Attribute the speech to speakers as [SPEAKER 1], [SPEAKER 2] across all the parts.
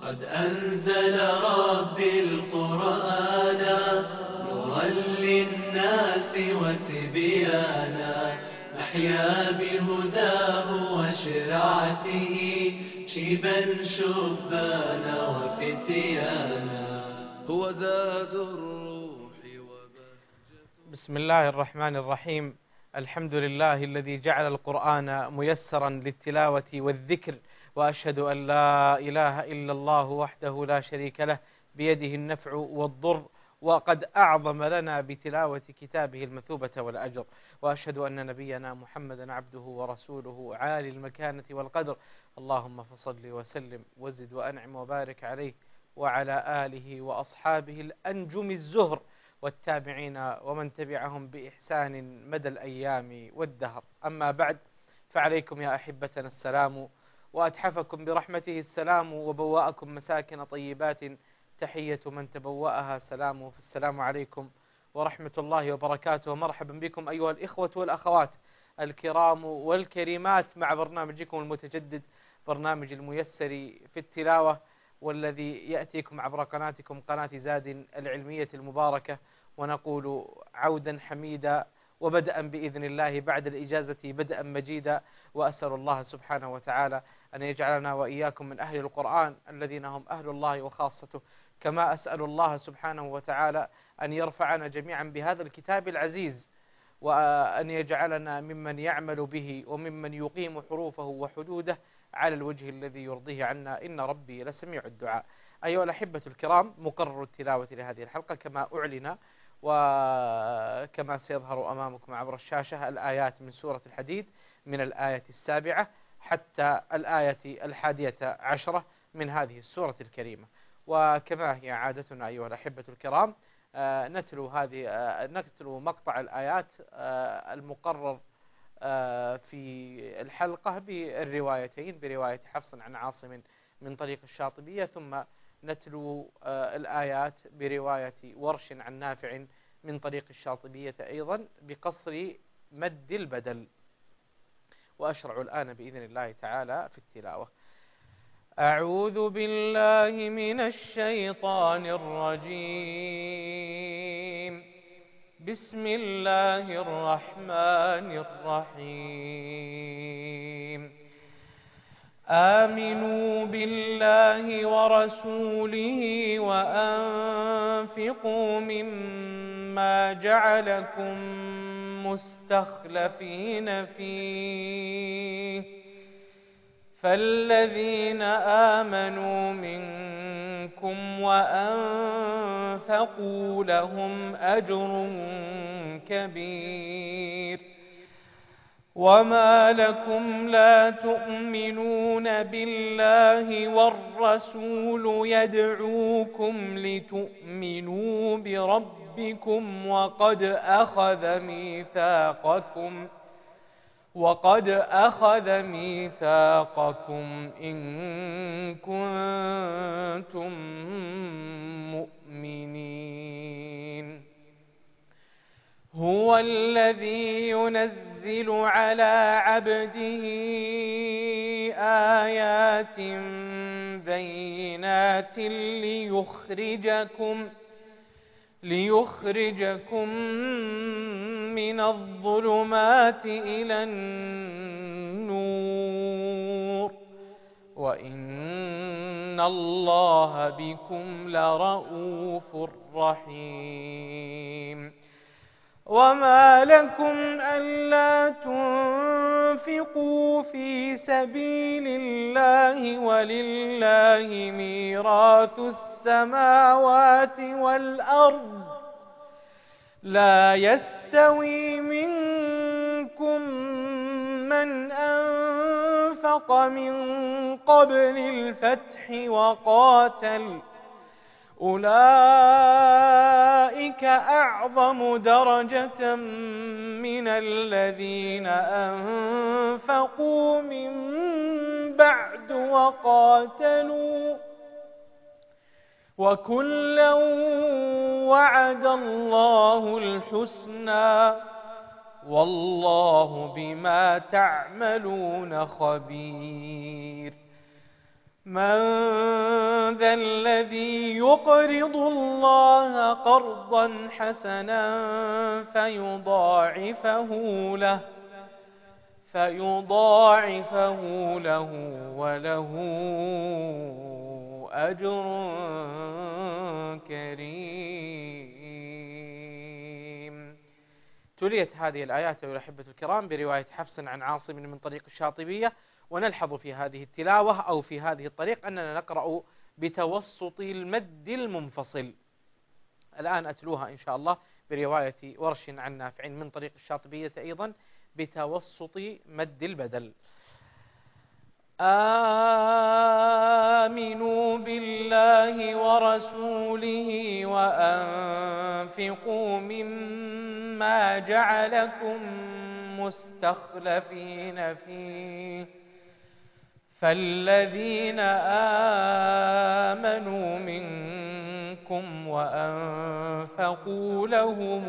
[SPEAKER 1] قد أنزل ربي القرآن نورا للناس وتبيانا، نحيا بهداه وشرعته شيبا شبانا وفتيانا، هو زاد الروح وبهجة.
[SPEAKER 2] بسم الله الرحمن الرحيم. الحمد لله الذي جعل القرآن ميسرا للتلاوة والذكر، وأشهد أن لا إله إلا الله وحده لا شريك له بيده النفع والضر، وقد أعظم لنا بتلاوة كتابه المثوبة والأجر. وأشهد أن نبينا محمدا عبده ورسوله عالي المكانة والقدر. اللهم فصل وسلم وزد وأنعم وبارك عليه وعلى آله وأصحابه الأنجم الزهر والتابعين ومن تبعهم بإحسان مدى الأيام والدهر. أما بعد، فعليكم يا أحبتنا السلام، وأتحفكم برحمته السلام، وبوأكم مساكن طيبات تحية من تبوأها سلام. فالسلام عليكم ورحمة الله وبركاته، ومرحبا بكم أيها الإخوة والأخوات الكرام والكريمات مع برنامجكم المتجدد، برنامج الميسر في التلاوة، والذي يأتيكم عبر قناتكم قناة زاد العلمية المباركة. ونقول عودا حميدا وبدءا بإذن الله بعد الإجازة بدءا مجيدا، وأسأل الله سبحانه وتعالى أن يجعلنا وإياكم من أهل القرآن الذين هم أهل الله وخاصته، كما أسأل الله سبحانه وتعالى أن يرفعنا جميعا بهذا الكتاب العزيز، وأن يجعلنا ممن يعمل به وممن يقيم حروفه وحدوده على الوجه الذي يرضيه عنا، إن ربي لسميع الدعاء. أيها الأحبة الكرام، مقرر التلاوة لهذه الحلقة كما أعلن وكما سيظهر أمامكم عبر الشاشة الآيات من سورة الحديد من الآية 7 حتى الآية 11 من هذه السورة الكريمة. وكما هي عادتنا أيها الأحبة الكرام، نتلو مقطع الآيات المقرر في الحلقة بالروايتين، برواية حفص عن عاصم من طريق الشاطبية، ثم نتلو الآيات برواية ورش عن نافع من طريق الشاطبية أيضا بقصر مد البدل. وأشرع الآن بإذن الله تعالى في التلاوة. أعوذ بالله من الشيطان الرجيم. بسم الله الرحمن الرحيم. آمنوا بالله ورسوله وأنفقوا مما جعلكم مستخلفين فيه، فالذين آمنوا منكم وأنفقوا لهم أجر كبير. وما لكم لا تؤمنون بالله والرسول يدعوكم لتؤمنوا بربكم وقد أخذ ميثاقكم إن كنتم مؤمنين. هو الذي ينزل على عبده آيات بينات ليخرجكم من الظلمات إلى النور، وإن الله بكم لرؤوف رحيم. وما لكم ألا تنفقوا في سبيل الله ولله ميراث السماوات والأرض، لا يستوي منكم من أنفق من قبل الفتح وقاتل، أولئك أعظم درجة من الذين أنفقوا من بعد وقاتلوا، وكلا وعد الله الحسنى، والله بما تعملون خبير. من ذا الذي يقرض الله قرضا حسنا فيضاعفه له وله أجر كريم. تليت هذه الآيات أيها الأحبة الكرام برواية حفص عن عاصم من طريق الشاطبية، ونلحظ في هذه التلاوة أو في هذه الطريق أننا نقرأ بتوسط المد المنفصل. الآن أتلوها إن شاء الله برواية ورش عن نافع من طريق الشاطبية أيضا بتوسط مد البدل. آمنوا بالله ورسوله وأنفقوا مما جعلكم مستخلفين فيه، فالذين آمنوا منكم وأنفقوا لهم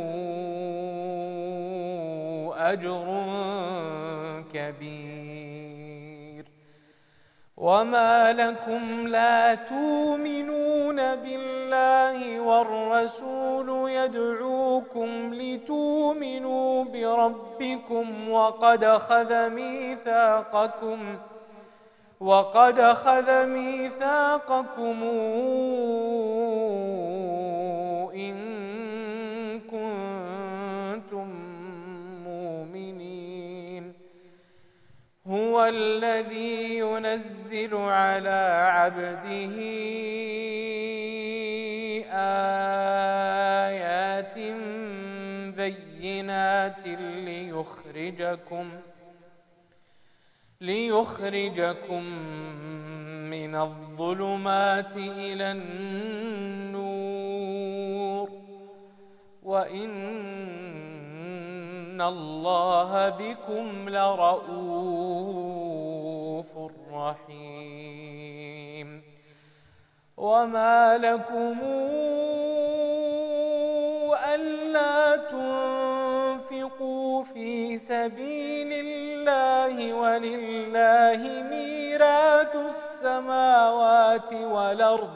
[SPEAKER 2] أجر كبير. وما لكم لا تؤمنون بالله والرسول يدعوكم لتؤمنوا بربكم وقد أخذ ميثاقكم إن كنتم مؤمنين. هو الذي ينزل على عبده آيات بينات ليخرجكم من الظلمات إلى النور، وإن الله بكم لرؤوف رحيم. وما لكم ألا تنفقوا في سبيل الله ولله ميراث السماوات والأرض،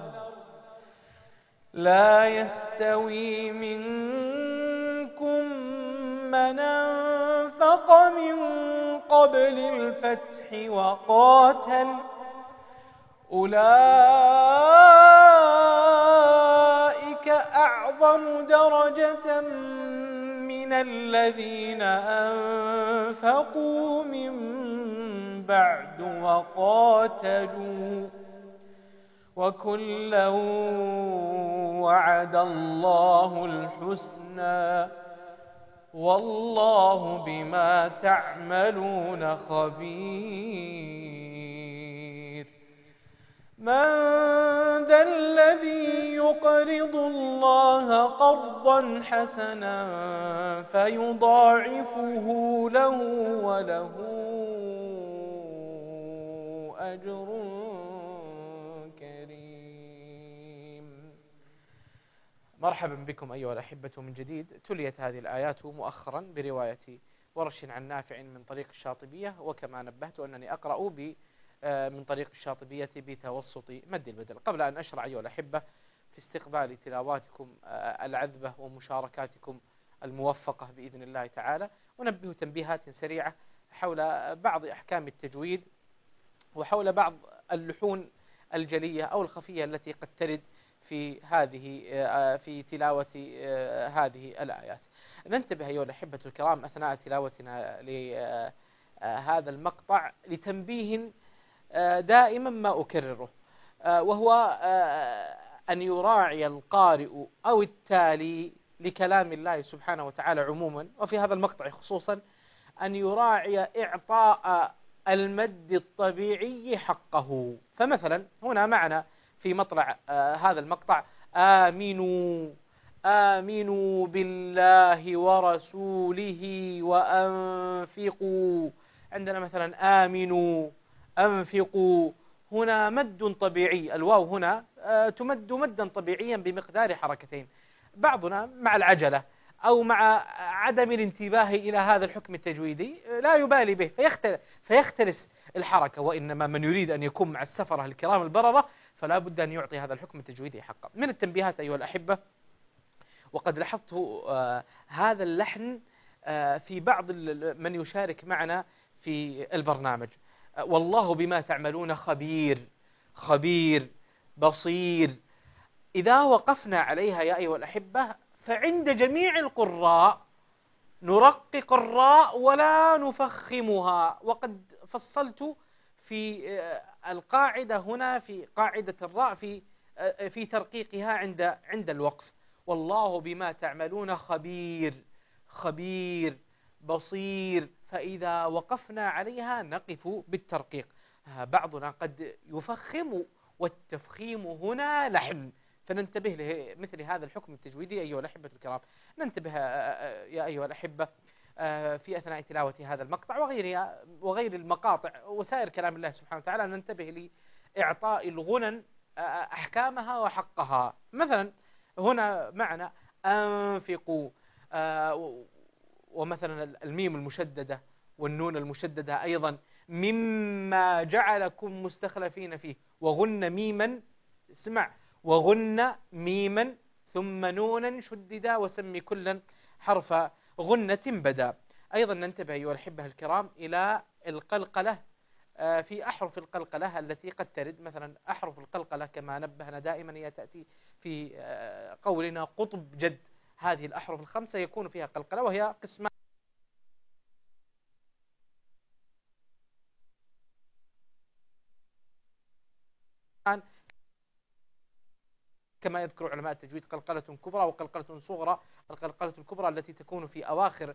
[SPEAKER 2] لا يستوي منكم من أنفق من قبل الفتح وقاتل، أولئك أعظم درجة من الذين أنفقوا من بعد وقاتلوا، وكلا وعد الله الحسنى، والله بما تعملون خبير. من ذا الذي يقرض الله قرضا حسنا فيضاعفه له وله أجر كريم. مرحبا بكم أيها الأحبة من جديد. تليت هذه الآيات مؤخرا برواية ورش عن نافع من طريق الشاطبية، وكما نبهت أنني أقرأ من طريق الشاطبية بتوسط مد البدل. قبل أن أشرع أيها الأحبة في استقبال تلاواتكم العذبة ومشاركاتكم الموفقة بإذن الله تعالى، ونبه تنبيهات سريعة حول بعض أحكام التجويد وحول بعض اللحون الجلية أو الخفية التي قد ترد في تلاوة هذه الآيات. ننتبه أيها الأحبة الكرام أثناء تلاوتنا لهذا المقطع لتنبيه دائما ما أكرره، وهو أن يراعي القارئ أو التالي لكلام الله سبحانه وتعالى عموما، وفي هذا المقطع خصوصا أن يراعي إعطاء المد الطبيعي حقه. فمثلا هنا معنا في مطلع هذا المقطع آمنوا بالله ورسوله وأنفقوا. عندنا مثلا آمنوا أنفقوا، هنا مد طبيعي، الواو هنا تمد مدا طبيعيا بمقدار حركتين. بعضنا مع العجلة أو مع عدم الانتباه إلى هذا الحكم التجويدي لا يبالي به فيختلس الحركة، وإنما من يريد أن يكون مع السفرة الكرام البررة فلا بد أن يعطي هذا الحكم التجويدي حقه. من التنبيهات أيها الأحبة، وقد لاحظت هذا اللحن في بعض من يشارك معنا في البرنامج: والله بما تعملون خبير، خبير، بصير. إذا وقفنا عليها يا أيها الأحبة فعند جميع القراء نرقق الراء ولا نفخمها. وقد فصلت في القاعدة هنا، في قاعدة الراء، في ترقيقها عند الوقف: والله بما تعملون خبير، خبير، بصير. فإذا وقفنا عليها نقف بالترقيق. بعضنا قد يفخم، والتفخيم هنا لحن، فننتبه لمثل هذا الحكم التجويدي أيها الأحبة الكرام. ننتبه يا أيها الأحبة في أثناء تلاوة هذا المقطع وغيرها وغير المقاطع وسائر كلام الله سبحانه وتعالى، ننتبه لإعطاء الغنن أحكامها وحقها. مثلا هنا معنا أنفقوا، ومثلا الميم المشددة والنون المشددة أيضا: مما جعلكم مستخلفين فيه، وغن ميما، اسمع، وغن ميما ثم نونا شددا وسمي كلا حرف غنة بدا. أيضا ننتبه أيها الأحبة الكرام إلى القلقلة في أحرف القلقلة التي قد ترد. مثلا أحرف القلقلة كما نبهنا دائما هي تأتي في قولنا قطب جد. هذه الأحرف الخمسة يكون فيها قلقلة، وهي قسمان: كما يذكر علماء التجويد قلقلة كبرى وقلقلة صغرى. القلقلة الكبرى التي تكون في أواخر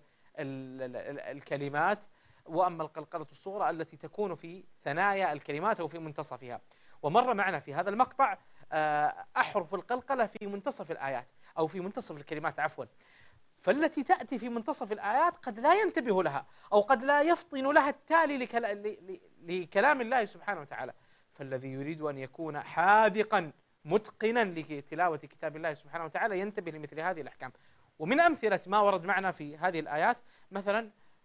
[SPEAKER 2] الكلمات، وأما القلقلة الصغرى التي تكون في ثنايا الكلمات أو في منتصفها. ومر معنا في هذا المقطع أحرف القلقلة في منتصف الآيات أو في منتصف الكلمات عفوا. فالتي تأتي في منتصف الآيات قد لا ينتبه لها أو قد لا يفطن لها التالي لكلام الله سبحانه وتعالى. فالذي يريد أن يكون حاذقا متقنا لتلاوة كتاب الله سبحانه وتعالى ينتبه لمثل هذه الأحكام. ومن أمثلة ما ورد معنا في هذه الآيات مثلا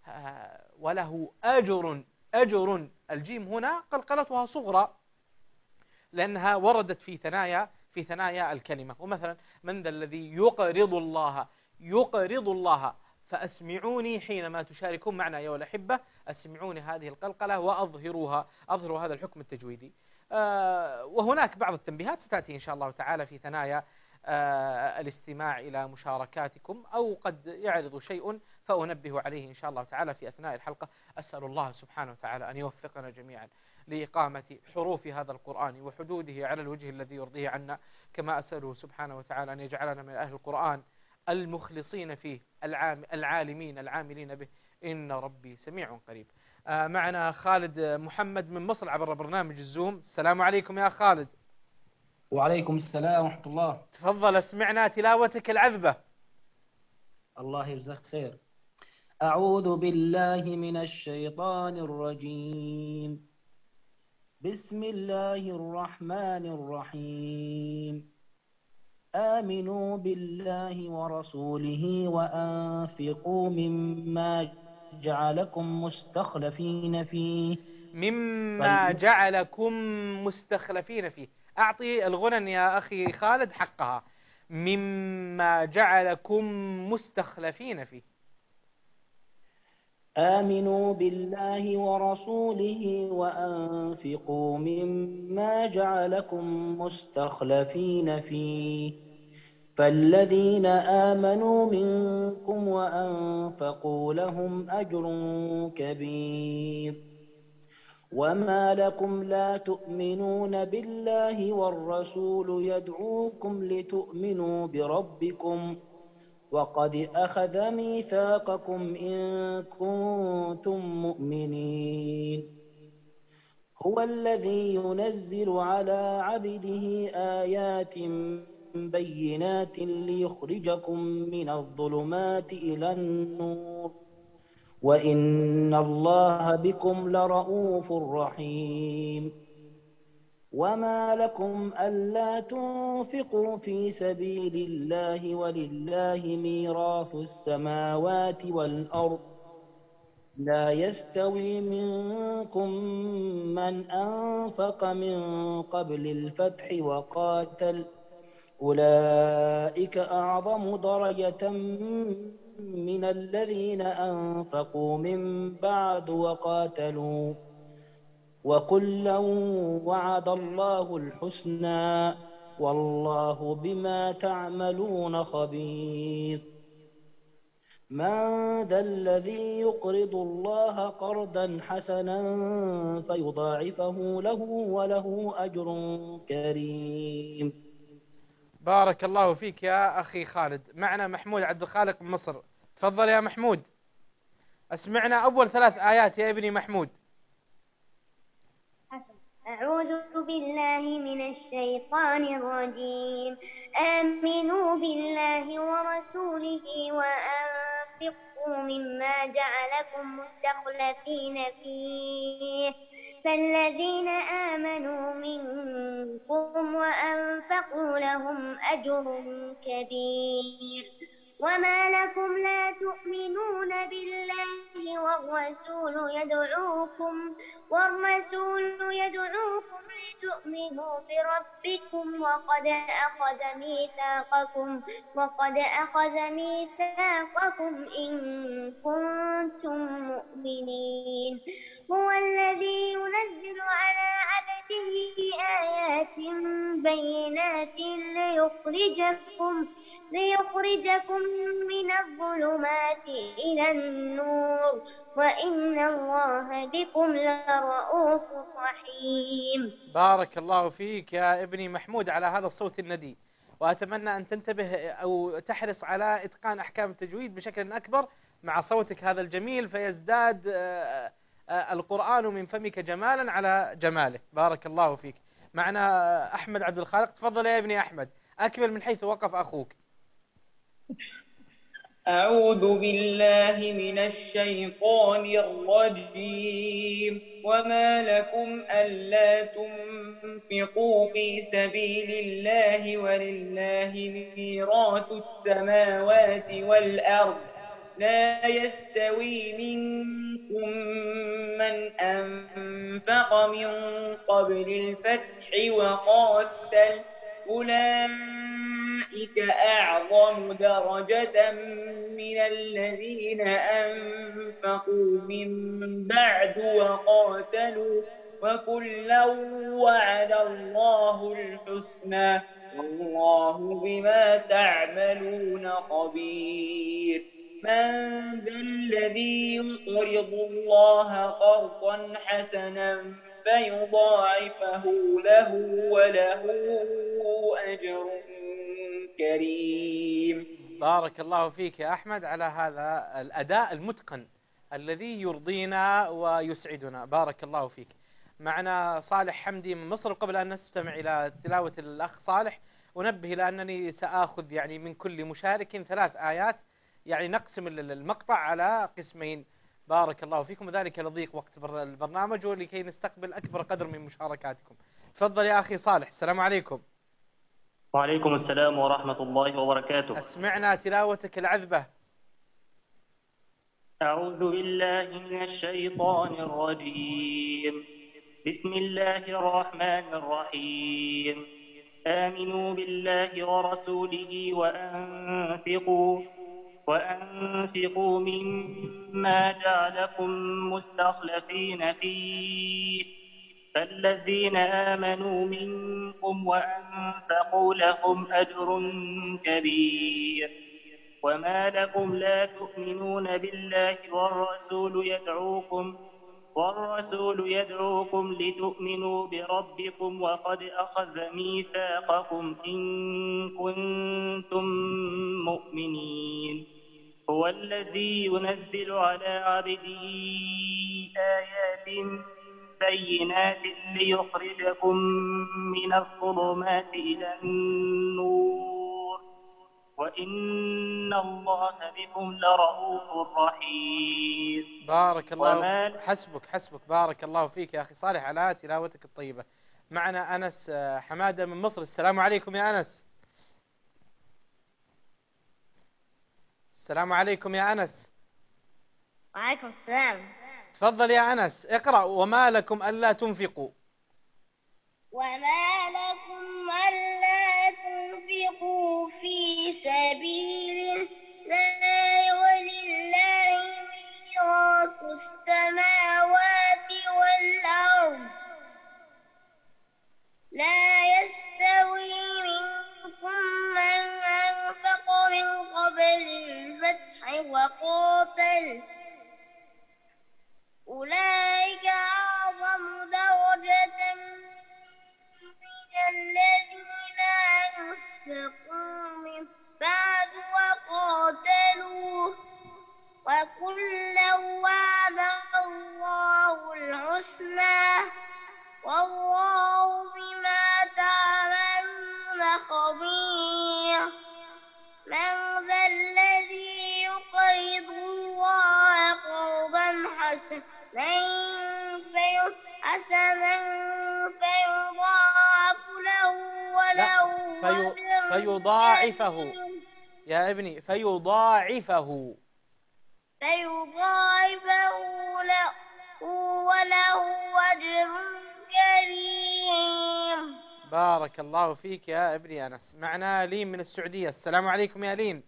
[SPEAKER 2] وله أجر. أجر، الجيم هنا قلقلتها صغرى لأنها وردت في ثنايا الكلمة. ومثلا من ذا الذي يقرض الله، يقرض الله. فأسمعوني حينما تشاركون معنا أيها الأحبة، أسمعوني هذه القلقلة وأظهروها، أظهروا هذا الحكم التجويدي. وهناك بعض التنبيهات ستأتي إن شاء الله تعالى في ثنايا الاستماع إلى مشاركاتكم، أو قد يعرض شيء فأنبه عليه إن شاء الله تعالى في أثناء الحلقة. أسأل الله سبحانه وتعالى أن يوفقنا جميعا لإقامة حروف هذا القرآن وحدوده على الوجه الذي يرضيه عنا، كما أسأله سبحانه وتعالى أن يجعلنا من أهل القرآن المخلصين فيه، العالمين العاملين به، إن ربي سميع قريب. معنا خالد محمد من مصر عبر برنامج الزوم. السلام عليكم يا خالد.
[SPEAKER 3] وعليكم السلام ورحمة الله.
[SPEAKER 2] تفضل، اسمعنا تلاوتك العذبة.
[SPEAKER 3] الله يجزاك خير. أعوذ بالله من الشيطان الرجيم. بسم الله الرحمن الرحيم. آمنوا بالله ورسوله وأنفقوا مما جعلكم مستخلفين فيه.
[SPEAKER 2] مما جعلكم مستخلفين فيه. أعطي الغنن يا أخي خالد حقها. مما جعلكم مستخلفين فيه.
[SPEAKER 3] آمنوا بالله ورسوله وأنفقوا مما جعلكم مستخلفين فيه فالذين آمنوا منكم وأنفقوا لهم أجر كبير. وما لكم لا تؤمنون بالله والرسول يدعوكم لتؤمنوا بربكم وقد أخذ ميثاقكم إن كنتم مؤمنين. هو الذي ينزل على عبده آيات بينات ليخرجكم من الظلمات إلى النور وإن الله بكم لرؤوف رحيم. وما لكم ألا تنفقوا في سبيل الله ولله ميراث السماوات والأرض لا يستوي منكم من أنفق من قبل الفتح وقاتل أولئك أعظم درجة من الذين أنفقوا من بعد وقاتلوا وكلا وعد الله الحسنى والله بما تعملون خبير من ذا الذي يقرض الله قرضا حسنا فيضاعفه له وله أجر كريم.
[SPEAKER 2] بارك الله فيك يا أخي خالد. معنا محمود عبد الخالق من مصر. تفضل يا محمود، اسمعنا أول 3 آيات يا ابني محمود.
[SPEAKER 4] أعوذ بالله من الشيطان الرجيم. آمنوا بالله ورسوله وأنفقوا مما جعلكم مستخلفين فيه، فالذين آمنوا منكم وأنفقوا لهم أجر كبير. وما لكم لا تؤمنون بالله والرسول يدعوكم لتؤمنوا بربكم وقد أخذ ميثاقكم إن كنتم مؤمنين. هو الذي ينزل على عبده آيات بينات ليخرجكم من الظلمات إلى النور وإن الله بكم لرؤوف رحيم.
[SPEAKER 2] بارك الله فيك يا ابني محمود على هذا الصوت الندي، وأتمنى أن تنتبه أو تحرص على إتقان أحكام التجويد بشكل أكبر مع صوتك هذا الجميل، فيزداد القرآن من فمك جمالا على جماله. بارك الله فيك. معنا أحمد عبد الخالق. تفضل يا ابني أحمد، أكمل من حيث وقف أخوك.
[SPEAKER 5] أعوذ بالله من الشيطان الرجيم. وما لكم ألا تنفقوا في سبيل الله ولله ميراث السماوات والأرض لا يستوي منكم من أنفق من قبل الفتح وقاتل أولئك أعظم درجة من الذين أنفقوا من بعد وقاتلوا وكلا وعد الله الحسنى والله بما تعملون خبير. من ذا الذي يقرض الله قرضا حسنا فيضاعفه له وله أجر كريم.
[SPEAKER 2] بارك الله فيك يا أحمد على هذا الأداء المتقن الذي يرضينا ويسعدنا. بارك الله فيك. معنا صالح حمدي من مصر. قبل أن نستمع إلى تلاوة الأخ صالح أنبه إلى أنني سآخذ يعني من كل مشارك 3 آيات، يعني نقسم المقطع على قسمين. بارك الله فيكم، وذلك لضيق وقت البرنامج ولكي نستقبل أكبر قدر من مشاركاتكم. تفضل يا أخي صالح. السلام عليكم.
[SPEAKER 6] وعليكم السلام ورحمة الله وبركاته.
[SPEAKER 2] أسمعنا تلاوتك العذبة.
[SPEAKER 6] أعوذ بالله من الشيطان الرجيم. بسم الله الرحمن الرحيم. آمنوا بالله ورسوله وأنفقوا مما جعلكم مستخلفين فيه، فالذين آمنوا منكم وأنفقوا لهم أجر كبير. وما لكم لا تؤمنون بالله والرسول يدعوكم لتؤمنوا بربكم وقد أخذ ميثاقكم إن كنتم مؤمنين. هو الذي ينزل على عبده آيات بينات ليخرجكم من الظلمات إلى النور وإن الله بكم لرؤوف رحيم.
[SPEAKER 2] بارك الله. حسبك. بارك الله فيك يا أخي صالح على تلاوتك الطيبة. معنا أنس حمادة من مصر. السلام عليكم يا أنس. السلام عليكم يا أنس.
[SPEAKER 4] وعليكم السلام.
[SPEAKER 2] تفضل يا أنس اقرأ. وما لكم ألا تنفقوا.
[SPEAKER 4] وما لكم ألا تنفقوا في سبيل الله ولله ميراث السماوات والأرض لا يستوي منكم من أنفق من قبل الفتح وقاتل أولئك أعظم درجة من الذين أنفقوا من بعد وقاتلوا وكلا وعد الله الحسنى والله بما تعملون خبير. من ذا الذي يقرض الله قرضا حسنا فيضاعف له
[SPEAKER 2] لا،
[SPEAKER 4] وله أجر
[SPEAKER 2] فيضاعفه
[SPEAKER 4] كريم.
[SPEAKER 2] يا ابني، فيضاعفه.
[SPEAKER 4] له وله أجر كريم.
[SPEAKER 2] بارك الله فيك يا ابني أنس. معنا لين من السعودية. السلام عليكم يا لين.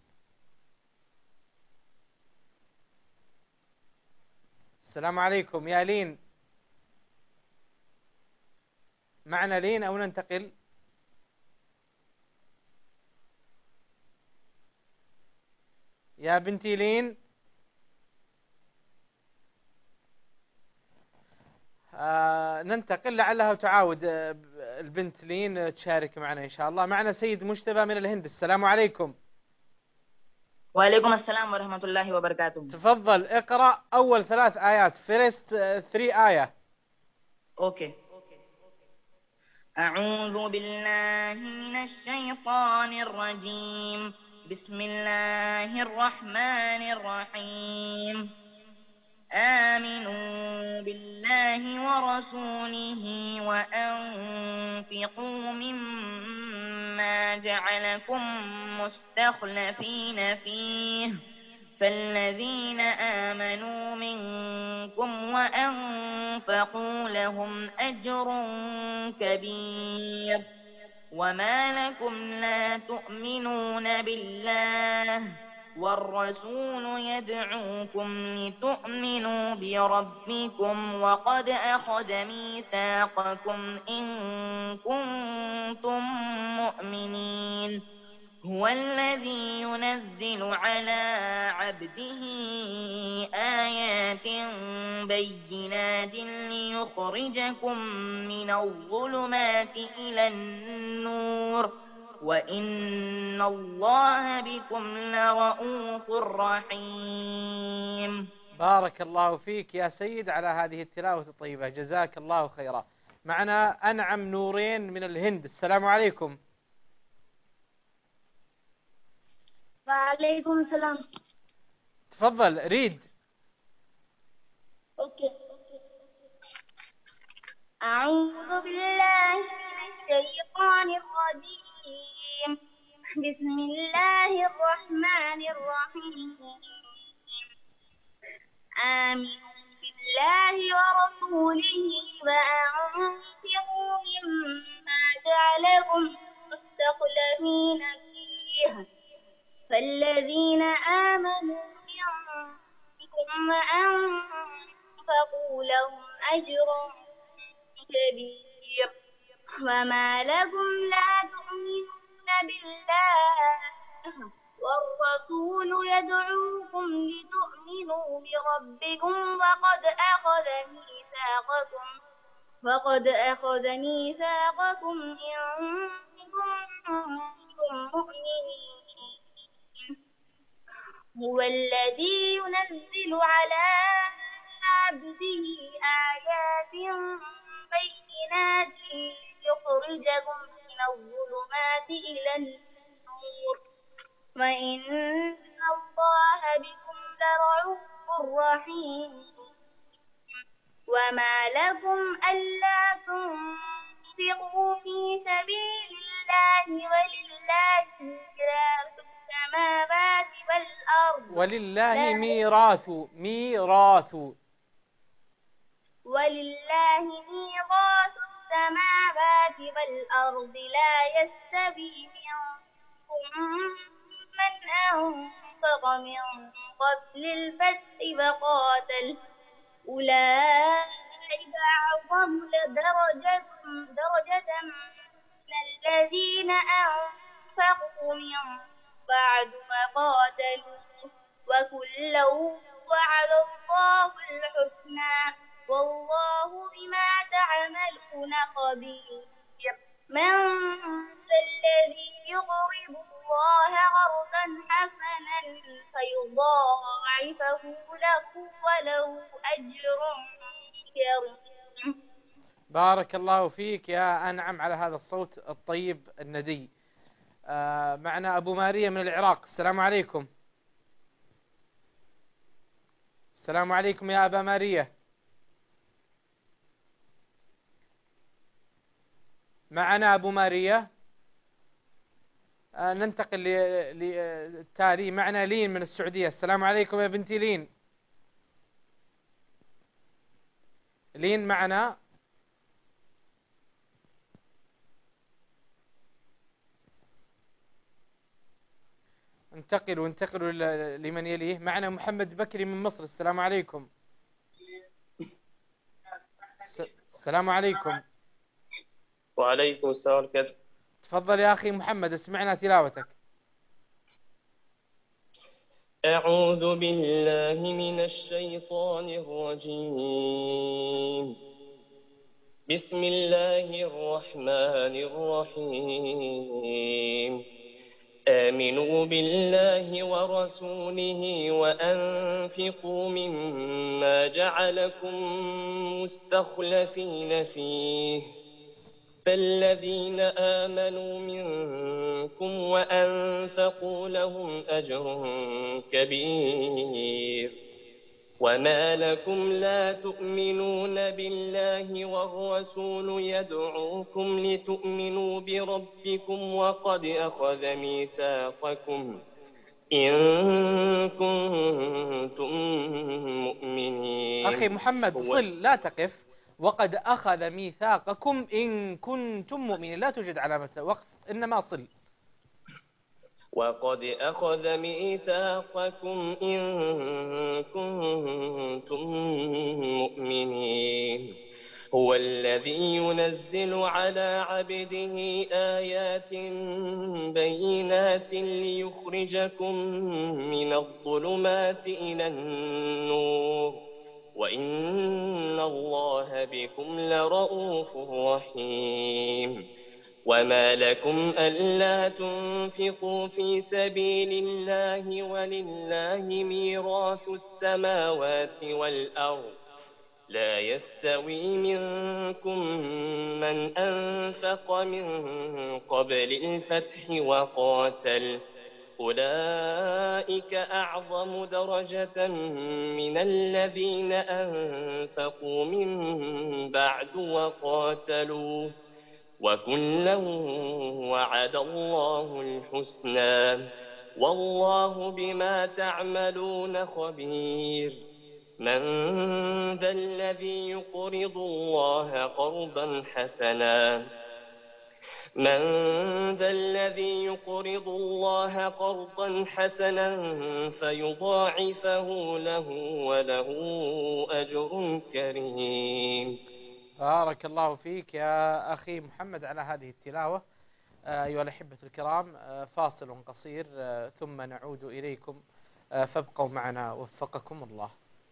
[SPEAKER 2] السلام عليكم يا لين. معنا لين أو ننتقل؟ يا بنتي لين. ننتقل لعلها تعاود البنت لين تشارك معنا إن شاء الله. معنا سيد مجتبى من الهند. السلام عليكم.
[SPEAKER 7] وعليكم السلام ورحمة الله وبركاته.
[SPEAKER 2] تفضل اقرأ أول 3 آيات. first 3 آية.
[SPEAKER 7] أوكي. أعوذ بالله من الشيطان الرجيم. بسم الله الرحمن الرحيم. آمنوا بالله ورسوله وأنفقوا مما جعلكم مستخلفين فيه فالذين آمنوا منكم وأنفقوا لهم أجر كبير. وما لكم لا تؤمنون بالله والرسول يدعوكم لتؤمنوا بربكم وقد أخذ ميثاقكم إن كنتم مؤمنين. هو الذي ينزل على عبده آيات بينات ليخرجكم من الظلمات إلى النور وإن الله بكم لرؤوف رحيم.
[SPEAKER 2] بارك الله فيك يا سيد على هذه التلاوة الطيبة، جزاك الله خيرا. معنا أنعم نورين من الهند. السلام عليكم.
[SPEAKER 4] وعليكم السلام.
[SPEAKER 2] تفضل ريد.
[SPEAKER 4] أوكي. أعوذ بالله من الشيطان الرجيم. بسم الله الرحمن الرحيم. آمنوا بالله ورسوله وأنفقوا مما جعلكم مستخلفين فيه فالذين آمنوا منكم وأنفقوا لهم أجر كبير. وما لكم لا تؤمنون بالله والرسول يدعوكم لتؤمنوا بربكم وقد أخذ ميثاقكم إن كنتم مؤمنين. هو الذي ينزل على عبده آيات بينات يخرجكم من الظلمات إلى النور وإن الله بكم لرؤوف رحيم. وما لكم ألا تنفقوا في سبيل الله ولله ميراث السماوات والأرض
[SPEAKER 2] ولله ميراث
[SPEAKER 4] ولله ميراث السماوات والأرض لا يستوي منكم من أنفق من قبل الفتح وقاتل أولئك أعظم درجة من الذين أنفقوا من بعد وقاتلوا وكلا وعد الله الحسنى والله بما تعملون خبير من ذا الذي يقرض الله قرضا حسنا فيضاعفه له وله أجر كريم.
[SPEAKER 2] بارك الله فيك يا أنعم على هذا الصوت الطيب الندي. معنا أبو ماريا من العراق. السلام عليكم. السلام عليكم يا أبا ماريا. معنا أبو ماريا. ننتقل للتالي. معنا لين من السعودية. السلام عليكم يا بنتي لين. لين معنا. انتقلوا لمن يليه. معنا محمد بكري من مصر. السلام عليكم. السلام عليكم.
[SPEAKER 8] وعليكم السلام ورحمة.
[SPEAKER 2] تفضل يا أخي محمد، اسمعنا تلاوتك.
[SPEAKER 8] أعوذ بالله من الشيطان الرجيم. بسم الله الرحمن الرحيم. آمنوا بالله ورسوله وأنفقوا مما جعلكم مستخلفين فيه فالذين آمنوا منكم وأنفقوا لهم أجر كبير وما لكم لا تؤمنون بالله والرسول يدعوكم لتؤمنوا بربكم وقد أخذ ميثاقكم إن كنتم مؤمنين.
[SPEAKER 2] أخي محمد صل، لا تقف. وقد أخذ ميثاقكم إن كنتم مؤمنين، لا توجد علامة وقف، إنما صل.
[SPEAKER 8] وقد أخذ ميثاقكم إن كنتم مؤمنين. هو الذي ينزل على عبده آيات بينات ليخرجكم من الظلمات إلى النور وإن الله بكم لرؤوف رحيم. وما لكم ألا تنفقوا في سبيل الله ولله ميراث السماوات والأرض لا يستوي منكم من أنفق من قبل الفتح وقاتل أولئك أعظم درجة من الذين أنفقوا من بعد وقاتلوا وكلا وعد الله الحسنى والله بما تعملون خبير. من ذا الذي يقرض الله قرضا حسنا فيضاعفه له وله أجر كريم.
[SPEAKER 2] بارك الله فيك يا أخي محمد على هذه التلاوة. أيها الأحبة الكرام، فاصل قصير ثم نعود إليكم، فابقوا معنا وفقكم الله.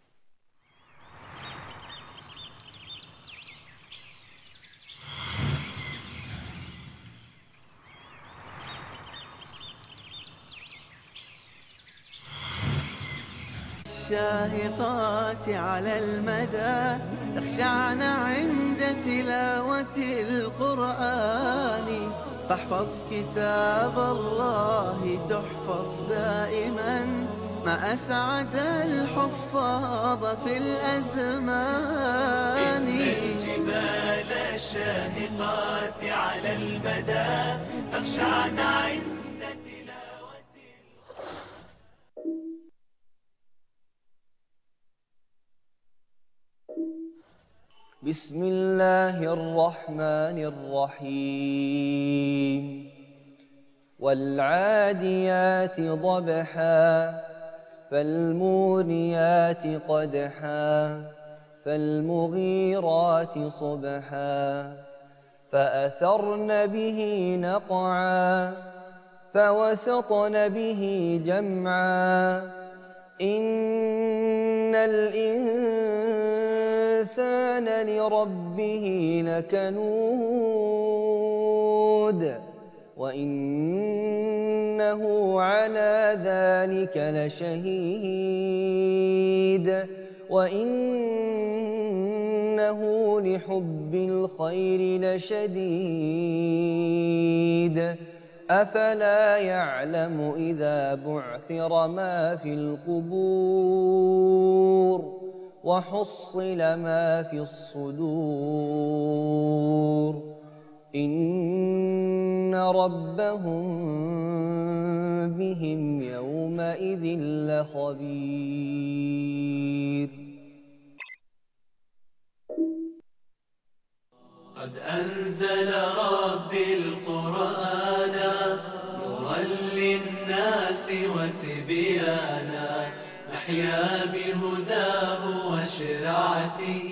[SPEAKER 1] الشاهقات على المدى تخشعن عند تلاوة القرآن فاحفظ كتاب الله تحفظ دائما ما أسعد الحفاظ في الأزمان. إن الجبال الشاهقات على المدى تخشعن عند
[SPEAKER 9] بسم الله الرحمن الرحيم والعاديات ضبحا فالموريات قدحا فالمغيرات صبحا فأثرن به نقعا فوسطن به جمعا إن الإنسان لربه لكنود وإنه على ذلك لشهيد وإنه لحب الخير لشديد أفلا يعلم إذا بعثر ما في القبور وحصل ما في الصدور إن ربهم بهم يومئذ لخبير.
[SPEAKER 1] قد أنزل ربي القرآن نورا للناس وتبيانا نحيا بهداه وشرعته.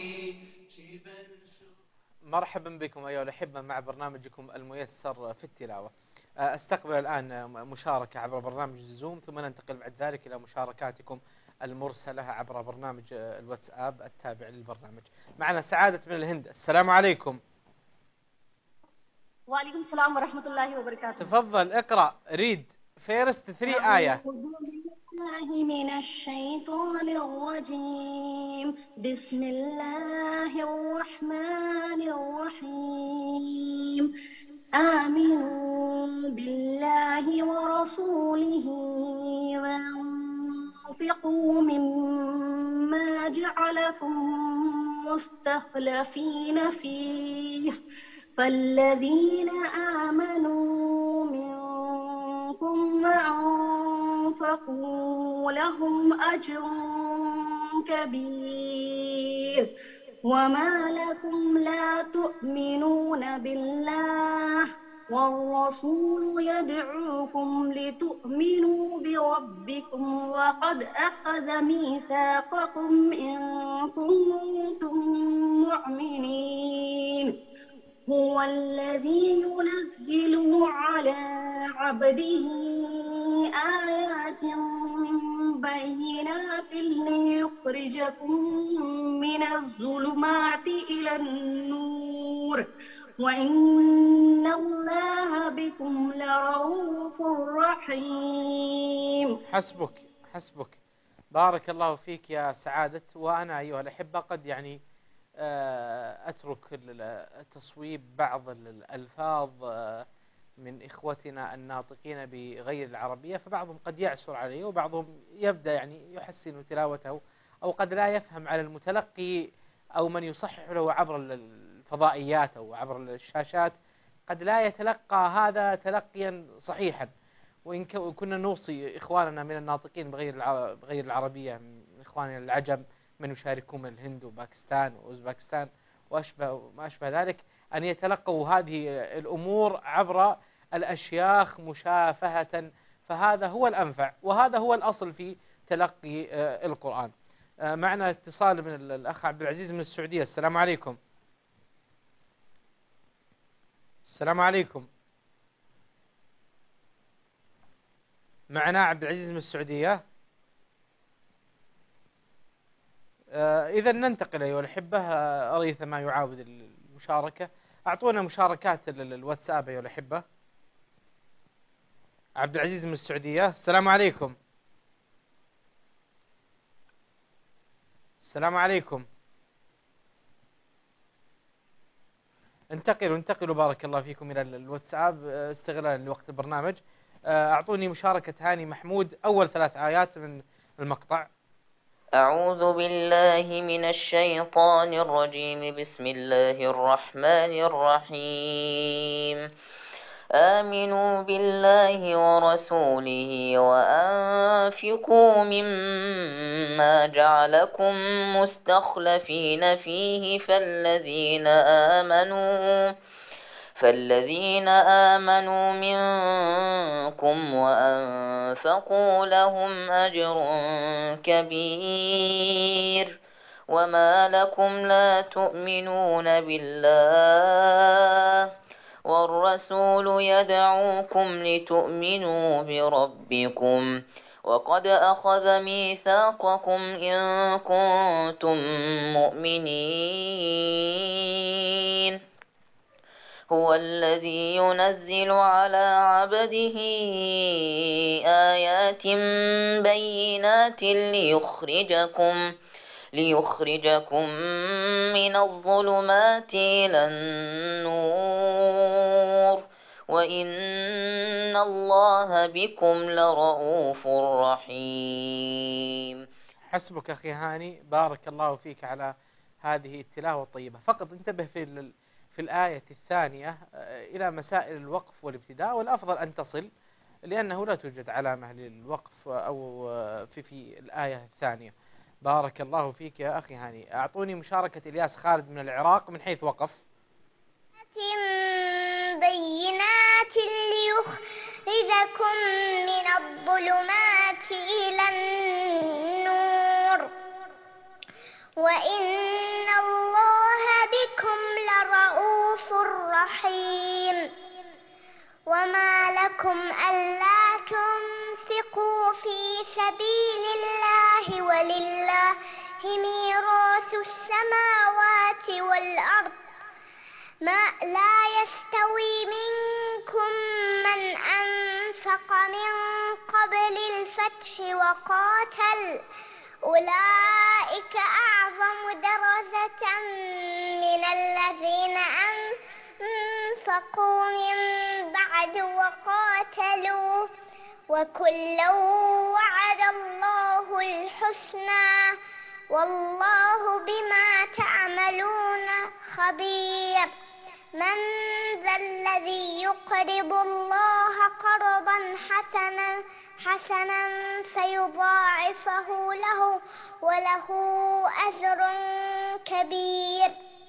[SPEAKER 2] مرحبا بكم أيها الأحبة مع برنامجكم الميسر في التلاوة. أستقبل الآن مشاركة عبر برنامج الزوم، ثم ننتقل بعد ذلك إلى مشاركاتكم المرسلة عبر برنامج الواتساب التابع للبرنامج. معنا سعادة من الهند. السلام عليكم.
[SPEAKER 10] وعليكم السلام ورحمة الله وبركاته.
[SPEAKER 2] تفضل اقرأ ريد فيرست 3 آية.
[SPEAKER 10] أعوذ بالله من الشيطان الرجيم. بسم الله الرحمن الرحيم. آمنوا بالله ورسوله وانفقوا مما جعلكم مستخلفين فيه فالذين آمنوا منكم وأنفقوا لهم أجر كبير وما لكم لا تؤمنون بالله والرسول يدعوكم لتؤمنوا بربكم وقد أخذ ميثاقكم إن كنتم مؤمنين. هو الذي ينزل على عبده آيات بينات ليخرجكم من الظلمات إلى النور وإن الله بكم لرؤوف رحيم.
[SPEAKER 2] حسبك بارك الله فيك يا سعادة. وأنا أيها الأحبة قد أترك تصويب بعض الألفاظ من إخوتنا الناطقين بغير العربية، فبعضهم قد يعسر عليه وبعضهم يبدأ يحسن تلاوته، أو قد لا يفهم على المتلقي أو من يصحح له عبر الفضائيات أو عبر الشاشات، قد لا يتلقى هذا تلقيا صحيحا. وإن كنا نوصي إخواننا من الناطقين بغير العربية من إخواننا العجم من يشاركون من الهند وباكستان وأوزباكستان وما أشبه ذلك أن يتلقوا هذه الأمور عبر الأشياخ مشافهة، فهذا هو الأنفع وهذا هو الأصل في تلقي القرآن. معنا اتصال من الأخ عبد العزيز من السعودية. السلام عليكم. السلام عليكم. معنا عبد العزيز من السعودية. إذا ننتقل أيها الأحبة، أريث ما يعاود المشاركة. أعطونا مشاركات الواتساب أيها الأحبة. عبد العزيز من السعودية. السلام عليكم. السلام عليكم. انتقلوا بارك الله فيكم إلى الواتساب استغلالا لوقت البرنامج. أعطوني مشاركة هاني محمود أول 3 آيات من المقطع.
[SPEAKER 11] أعوذ بالله من الشيطان الرجيم. بسم الله الرحمن الرحيم. آمنوا بالله ورسوله وأنفقوا مما جعلكم مستخلفين فيه فالذين آمنوا منكم وأنفقوا لهم أجر كبير وما لكم لا تؤمنون بالله والرسول يدعوكم لتؤمنوا بربكم وقد أخذ ميثاقكم إن كنتم مؤمنين هو الذي ينزل على عبده آيات بينات ليخرجكم من الظلمات إلى النور وإن الله بكم لرؤوف رحيم.
[SPEAKER 2] حسبك أخي هاني، بارك الله فيك على هذه التلاوة الطيبة. فقط انتبه في الآية الثانية إلى مسائل الوقف والابتداء، والأفضل أن تصل لأنه لا توجد علامة للوقف أو في الآية الثانية. بارك الله فيك يا أخي هاني. أعطوني مشاركة إلياس خالد من العراق من حيث وقف.
[SPEAKER 4] بينات ليخرجكم من الظلمات إلى النور وإن الله بكم لرؤوف رحيم. وما لكم ألا تنفقوا في سبيل الله ولله ميراث السماوات والأرض لا يستوي منكم من أنفق من قبل الفتح وقاتل أولئك أعظم درجة من الذين أنفقوا من بعد وقاتلوا وكلا وعد الله الحسنى والله بما تعملون خبير. من ذا الذي يقرض الله قرضا حسنا فيضاعفه له وله أجر كبير.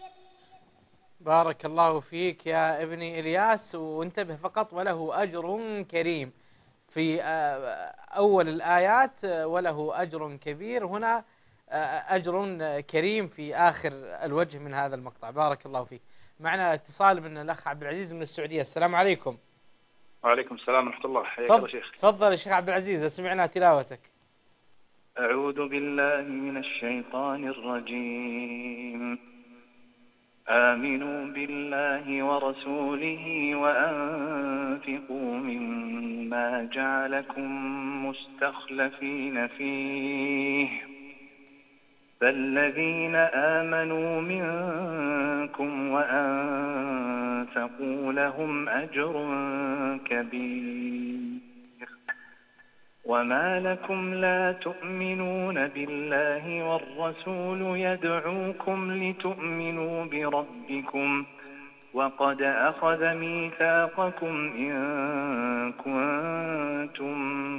[SPEAKER 2] بارك الله فيك يا ابني إلياس، وانتبه فقط وله أجر كريم في أول الآيات، وله أجر كبير هنا، أجر كريم في آخر الوجه من هذا المقطع. بارك الله فيك. معنا اتصال من الأخ عبد العزيز من السعودية. السلام عليكم.
[SPEAKER 12] وعليكم السلام ورحمة الله. حياك الله شيخ.
[SPEAKER 2] تفضل يا شيخ عبد العزيز، سمعنا تلاوتك.
[SPEAKER 12] أعوذ بالله من الشيطان الرجيم. آمنوا بالله ورسوله وأنفقوا مما جعلكم مستخلفين فيه فالذين آمنوا منكم وأنفقوا لهم أجر كبير وما لكم لا تؤمنون بالله والرسول يدعوكم لتؤمنوا بربكم وقد أخذ ميثاقكم إن كنتم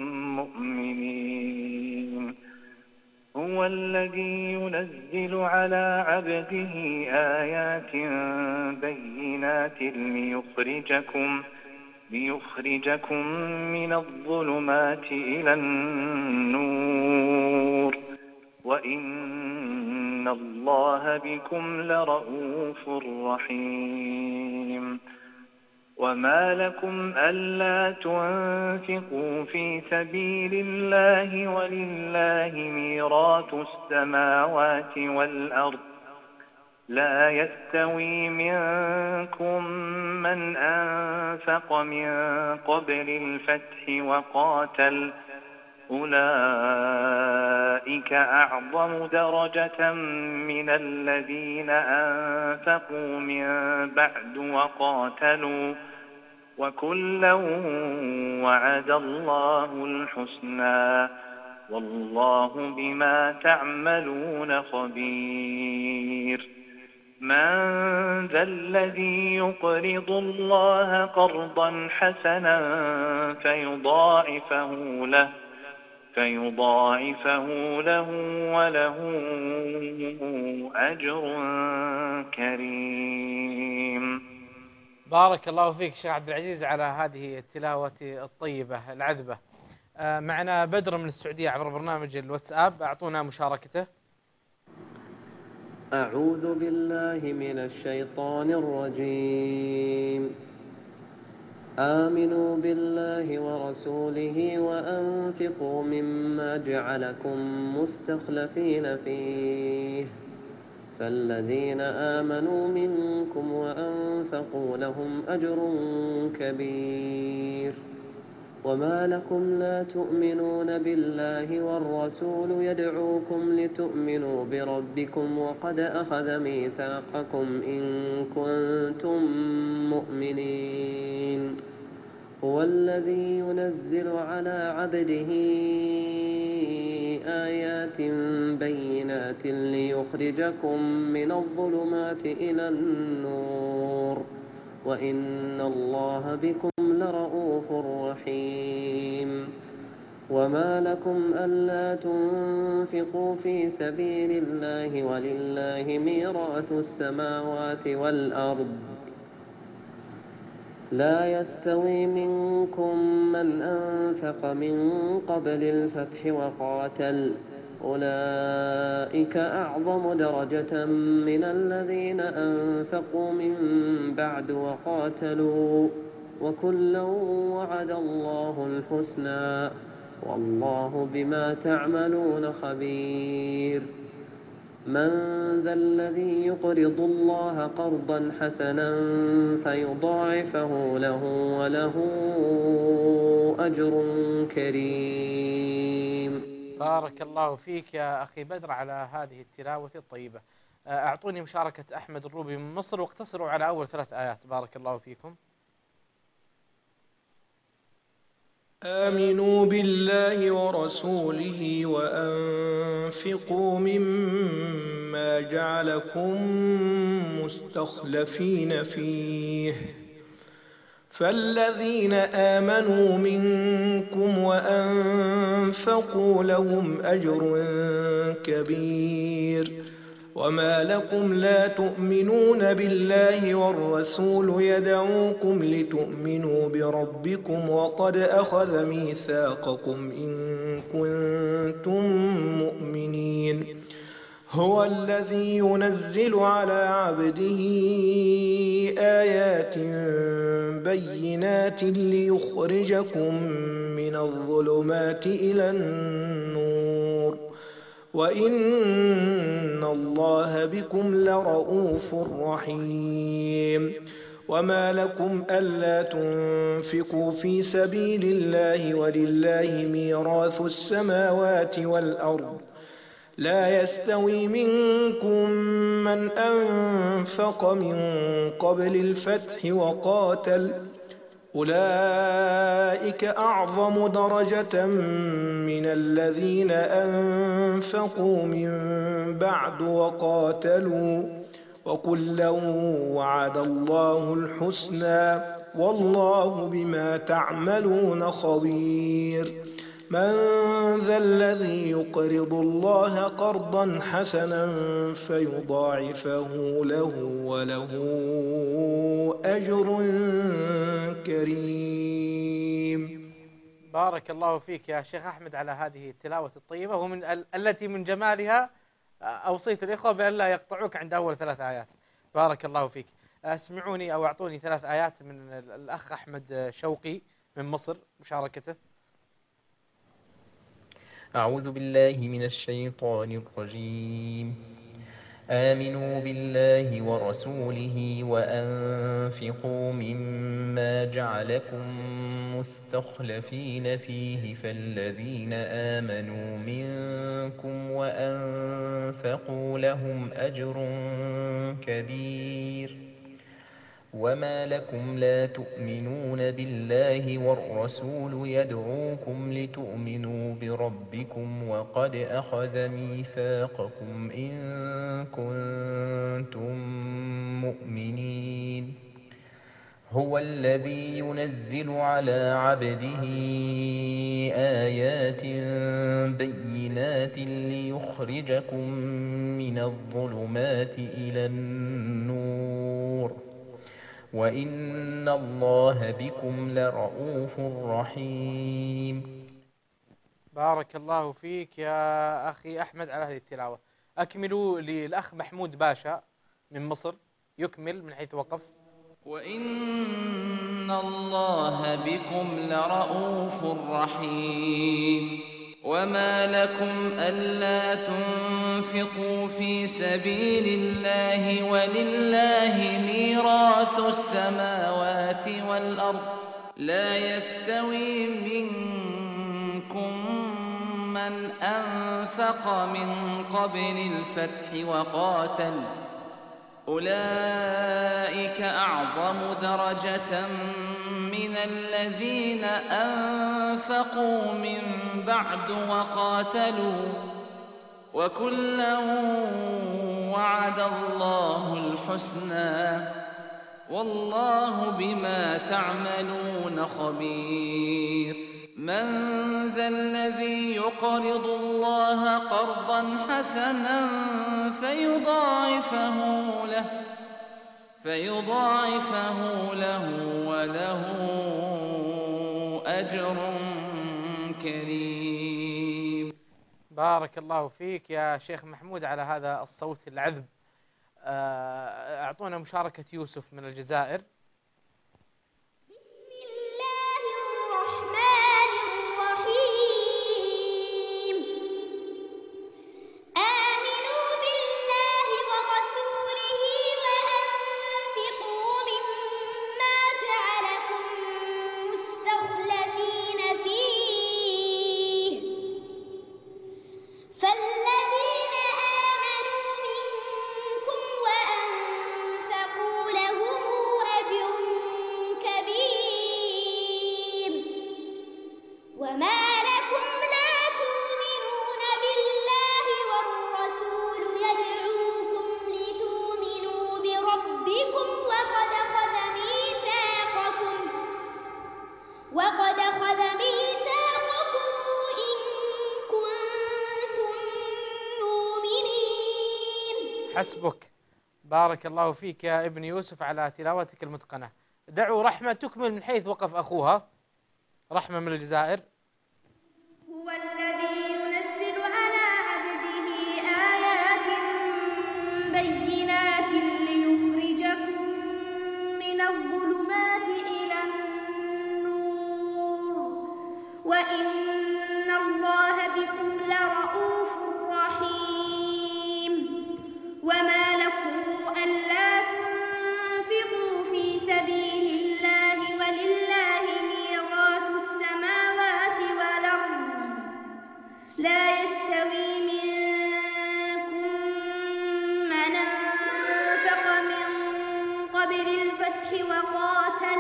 [SPEAKER 12] مؤمنين هو الذي ينزل على عبده آيات بينات ليخرجكم من الظلمات إلى النور وإن الله بكم لرؤوف رحيم. وما لكم ألا تنفقوا في سبيل الله ولله ميراث السماوات والأرض لا يستوي منكم من أنفق من قبل الفتح وقاتل أولئك أعظم درجة من الذين أنفقوا من بعد وقاتلوا وكلا وعد الله الحسنى والله بما تعملون خبير. من ذا الذي يقرض الله قرضا حسنا فيضاعفه له وله أجر كريم.
[SPEAKER 2] بارك الله فيك شيخ عبد العزيز على هذه التلاوة الطيبة العذبة. معنا بدر من السعودية عبر برنامج الواتساب، أعطونا مشاركته.
[SPEAKER 13] أعوذ بالله من الشيطان الرجيم. آمنوا بالله ورسوله وأنفقوا مما جعلكم مستخلفين فيه، فالذين آمنوا منكم وأنفقوا لهم أجر كبير. وما لكم لا تؤمنون بالله والرسول يدعوكم لتؤمنوا بربكم وقد أخذ ميثاقكم إن كنتم مؤمنين. هو الذي ينزل على عبده آيات بينات ليخرجكم من الظلمات إلى النور، وإن الله بكم لرؤوف رحيم. وما لكم ألا تنفقوا في سبيل الله ولله ميراث السماوات والأرض، لا يستوي منكم من أنفق من قبل الفتح وقاتل، أولئك أعظم درجة من الذين أنفقوا من بعد وقاتلوا، وكلا وعد الله الحسنى، والله بما تعملون خبير. من ذا الذي يقرض الله قرضا حسنا فيضاعفه له وله أجر كريم.
[SPEAKER 2] بارك الله فيك يا أخي بدر على هذه التلاوة الطيبة. أعطوني مشاركة أحمد الروبي من مصر، واقتصروا على أول 3 آيات. بارك الله فيكم.
[SPEAKER 14] آمنوا بالله ورسوله وأنفقوا مما جعلكم مستخلفين فيه، فالذين آمنوا منكم وأنفقوا لهم أجر كبير. وما لكم لا تؤمنون بالله والرسول يدعوكم لتؤمنوا بربكم وقد أخذ ميثاقكم إن كنتم مؤمنين. هو الذي ينزل على عبده آيات بينات ليخرجكم من الظلمات إلى النور، وإن الله بكم لرؤوف رحيم. وما لكم ألا تنفقوا في سبيل الله ولله ميراث السماوات والأرض، لا يستوي منكم من أنفق من قبل الفتح وقاتل، أولئك أعظم درجة من الذين أنفقوا من بعد وقاتلوا، وكلا وعد الله الحسنى، والله بما تعملون خبير. من ذا الذي يقرض الله قرضا حسنا فيضاعفه له وله أجر كريم.
[SPEAKER 2] بارك الله فيك يا شيخ أحمد على هذه التلاوة الطيبة، ومن التي من جمالها أوصيت الإخوة بأن لا يقطعوك عند أول 3 آيات. بارك الله فيك. اسمعوني أو أعطوني 3 آيات من الأخ أحمد شوقي من مصر، مشاركته.
[SPEAKER 15] أعوذ بالله من الشيطان الرجيم. آمنوا بالله ورسوله وأنفقوا مما جعلكم مستخلفين فيه، فالذين آمنوا منكم وأنفقوا لهم أجر كبير. وما لكم لا تؤمنون بالله والرسول يدعوكم لتؤمنوا بربكم وقد أخذ ميثاقكم إن كنتم مؤمنين هو الذي ينزل على عبده آيات بينات ليخرجكم من الظلمات إلى النور وإن الله بكم لرؤوف رحيم.
[SPEAKER 2] بارك الله فيك يا أخي أحمد على هذه التلاوة. أكملوا للأخ محمود باشا من مصر يكمل من حيث وقف.
[SPEAKER 1] وإن الله بكم لرؤوف رحيم. وما لكم ألا تنفقوا في سبيل الله ولله ميراث السماوات والأرض لا يستوي منكم من أنفق من قبل الفتح وقاتل أولئك أعظم درجة من الذين أنفقوا من بعد وقاتلوا وكلا وعد الله الحسنى والله بما تعملون خبير. من ذا الذي يقرض الله قرضا حسنا فيضاعفه له وله أجر كريم.
[SPEAKER 2] بارك الله فيك يا شيخ محمود على هذا الصوت العذب. أعطونا مشاركة يوسف من الجزائر.
[SPEAKER 4] وقد أخذ ميثاقكم إن كنتم مؤمنين.
[SPEAKER 2] حسبك. بارك الله فيك يا ابن يوسف على تلاوتك المتقنة. دعوا رحمة تكمل من حيث وقف أخوها. رحمة من الجزائر.
[SPEAKER 4] هو الذي ينزل على عبده آيات بينات ليخرجكم من الظلمات إلى النور وإن الله بكم لرؤوف رحيم. وما لكم ألا تنفقوا في سبيل الله ولله ميراث السماوات والأرض لا يستوي منكم من أنفق من قبل الفتح وقاتل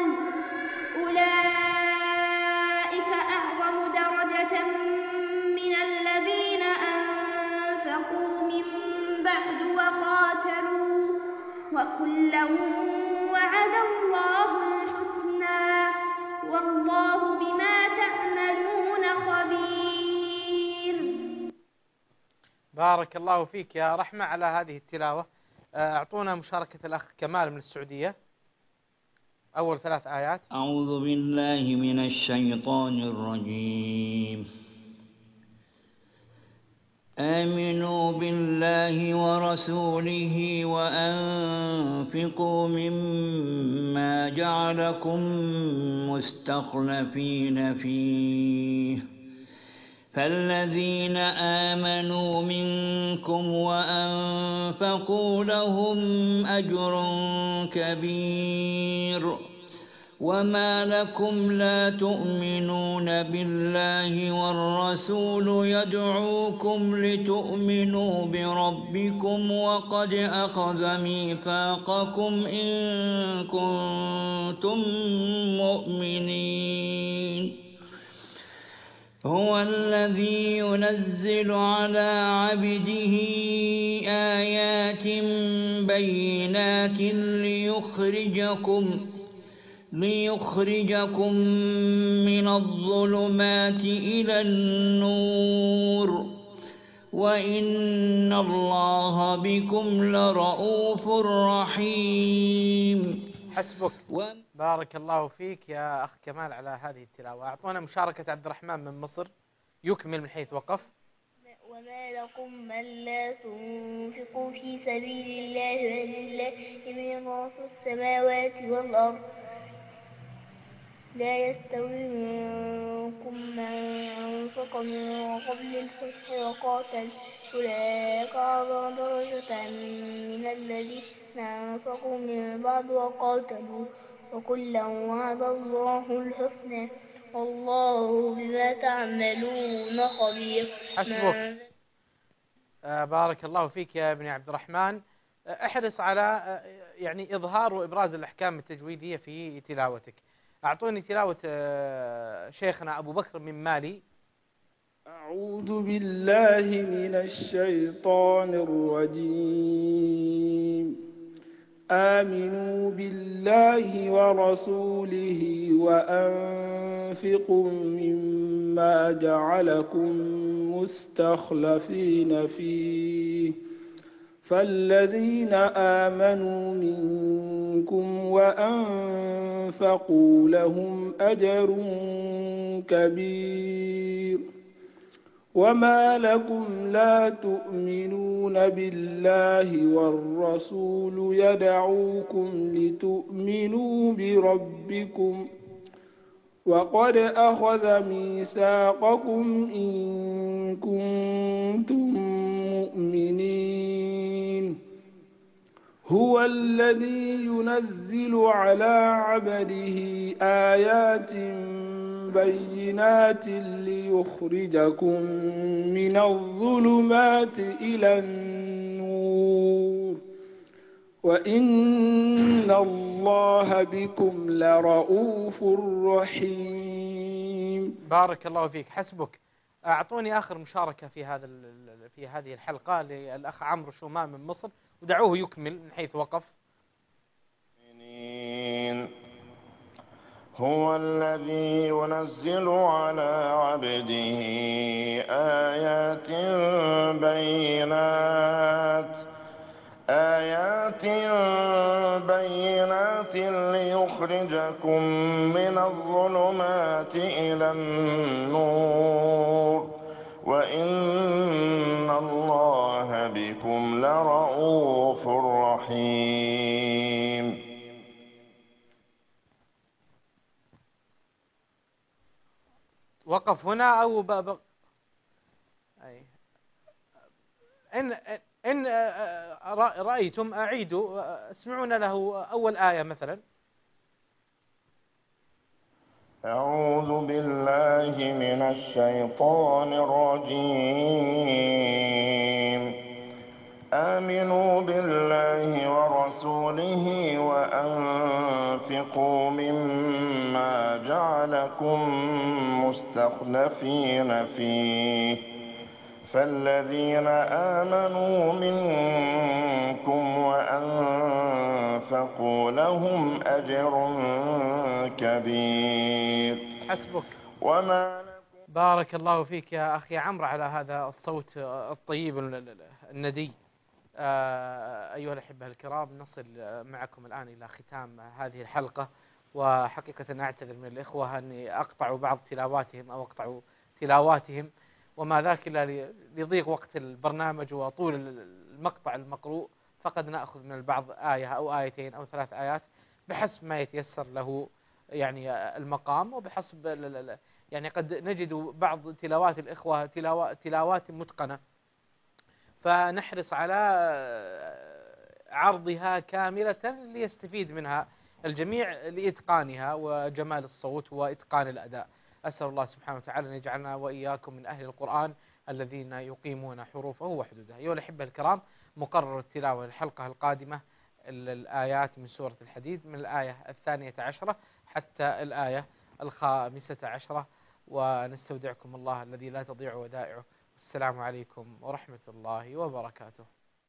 [SPEAKER 4] أولئك أعظم درجة من الذين أنفقوا من بعد وقاتلوا وكلا وعد الله الحسنى والله بما تعملون خبير.
[SPEAKER 2] بارك الله فيك يا رحمة على هذه التلاوة. أعطونا مشاركة الأخ كمال من السعودية. أول 3 آيات.
[SPEAKER 16] أعوذ بالله من الشيطان الرجيم. آمنوا بالله ورسوله وأنفقوا مما جعلكم مستخلفين فيه فالذين آمنوا منكم وأنفقوا لهم أجر كبير وما لكم لا تؤمنون بالله والرسول يدعوكم لتؤمنوا بربكم وقد أخذ ميثاقكم إن كنتم مؤمنين هو الذي ينزل على عبده آيات بينات ليخرجكم من الظلمات إلى النور وإن الله بكم لرؤوف رحيم.
[SPEAKER 2] حسبك. بارك الله فيك يا أخ كمال على هذه التلاوة. أعطونا مشاركة عبد الرحمن من مصر يكمل من حيث وقف.
[SPEAKER 4] وما لكم من لا تنفقوا في سبيل الله ولله ميراث السماوات والأرض لا يستوي منكم من أنفق من قبل الفتح وقاتل أولئك أعظم درجة من الذين أنفقوا من بعد وقاتلوا وكلا وعد الله الحسنى والله بما تعملون خبير.
[SPEAKER 2] حسبك. بارك الله فيك يا ابن عبد الرحمن. احرص على يعني إظهار وإبراز الأحكام التجويدية في تلاوتك. أعطوني تلاوة شيخنا أبو بكر من مالي.
[SPEAKER 14] أعوذ بالله من الشيطان الرجيم. آمنوا بالله ورسوله وأنفقوا مما جعلكم مستخلفين فيه فالذين آمنوا منكم وأنفقوا لهم أجر كبير. وما لكم لا تؤمنون بالله والرسول يدعوكم لتؤمنوا بربكم وقد أخذ ميثاقكم إن كنتم مؤمنين هو الذي ينزل على عبده آيات بينات ليخرجكم من الظلمات إلى النور وإن الله بكم لرؤوف رحيم.
[SPEAKER 2] بارك الله فيك. حسبك. أعطوني آخر مشاركة في هذه الحلقة للأخ عمرو شومان من مصر ودعوه يكمل من حيث وقف.
[SPEAKER 17] هو الذي ينزل على عبده آيات بينات ليخرجكم من الظلمات إلى النور وإن الله بكم لرؤوف رحيم.
[SPEAKER 2] وقف هنا أو إن رأيتم أعيدوا اسمعونا له أول آية مثلا.
[SPEAKER 17] أعوذ بالله من الشيطان الرجيم. آمنوا بالله ورسوله وأنفقوا مما جعلكم مستخلفين فيه فالذين آمنوا منكم وأنفقوا لهم أجر كبير.
[SPEAKER 2] حسبك.
[SPEAKER 17] وما
[SPEAKER 2] بارك الله فيك يا أخي عمرو على هذا الصوت الطيب الندي. أيها الأحبة الكرام، نصل معكم الآن إلى ختام هذه الحلقة، وحقيقة أعتذر من الإخوة أني أقطع بعض تلاواتهم أو أقطع تلاواتهم، وما ذاك إلا لضيق وقت البرنامج وطول المقطع المقروء، فقد نأخذ من البعض آية أو آيتين أو 3 آيات بحسب ما يتيسر له يعني المقام، وبحسب يعني قد نجد بعض تلاوات الإخوة تلاوات متقنة، فنحرص على عرضها كاملة ليستفيد منها الجميع لإتقانها وجمال الصوت وإتقان الأداء. أسأل الله سبحانه وتعالى أن يجعلنا وإياكم من أهل القرآن الذين يقيمون حروفه وحدوده. أيها الأحبة الكرام، مقرر التلاوة للحلقة القادمة الآيات من سورة الحديد من الآية 12 حتى الآية 15، ونستودعكم الله الذي لا تضيع ودائعه. السلام عليكم ورحمة الله وبركاته.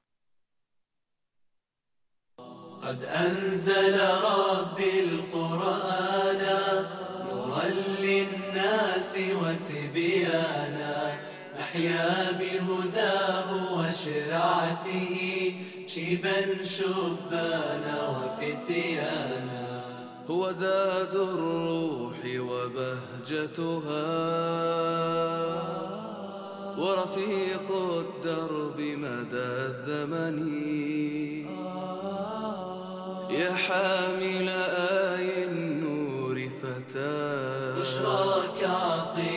[SPEAKER 18] قد أنزل ربي القرآن نورا للناس وتبيانا، نحيا بهداه وشرعته شيبا شبانا وفتيانا.
[SPEAKER 19] هو زاد الروح وبهجتها ورفيق الدرب مدى الزمن، يا حامل آي النور فتاة
[SPEAKER 18] بشراك عطية